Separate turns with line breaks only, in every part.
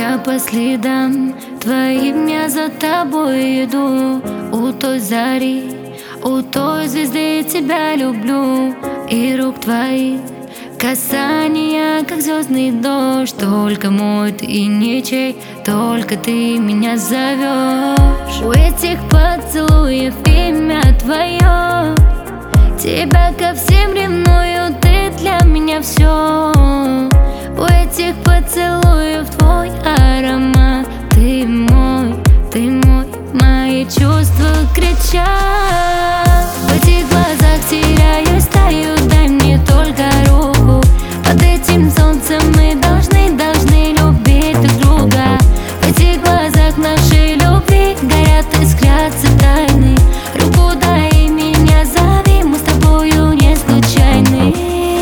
Я по следам твоим, я за тобой иду. У той зари, у той звезды тебя люблю. И рук твоих касания, как звездный дождь. Только мой ты и ничей, только ты меня зовешь. У этих поцелуев имя твое, тебя ко всем ревную, ты для меня все. У этих поцелуев твой аромат, ты мой, мои чувства кричат. В этих глазах теряюсь, таю, дай мне только руку. Под этим солнцем мы должны любить друг друга. В этих глазах нашей любви горят, искрятся тайны. Руку дай, меня зови, мы с тобою не случайны.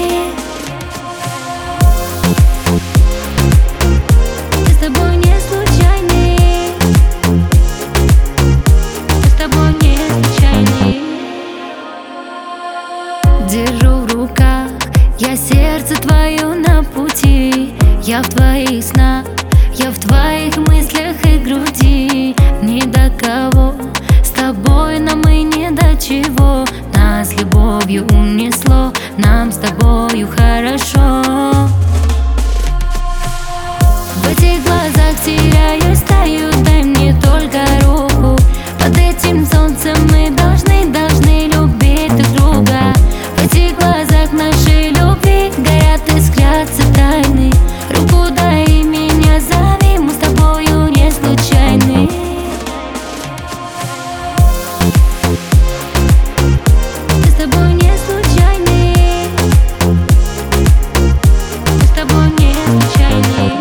Мы с тобой не случайны. Мы с тобой не случайны. Держу в руках я сердце твое на пути. Я в твоих снах, я в твоих мыслях и груди. Ни до кого, с тобой нам и не до чего. Нас любовью унесло, нам с тобою хорошо. В этих глазах теряюсь, таю, дай мне только руку. Под этим солнцем мы должны любить друг друга. В этих глазах нашей любви горят, искрятся тайны. Руку дай, меня зови, мы с тобою не случайны. Мы с тобой не случайны. Мы с тобой не случайны.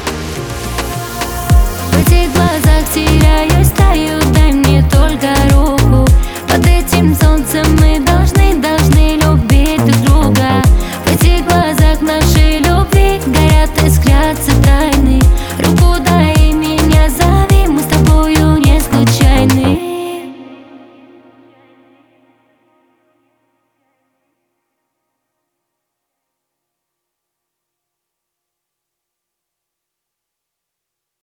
В этих глазах теряюсь, таю, дай мне только руку.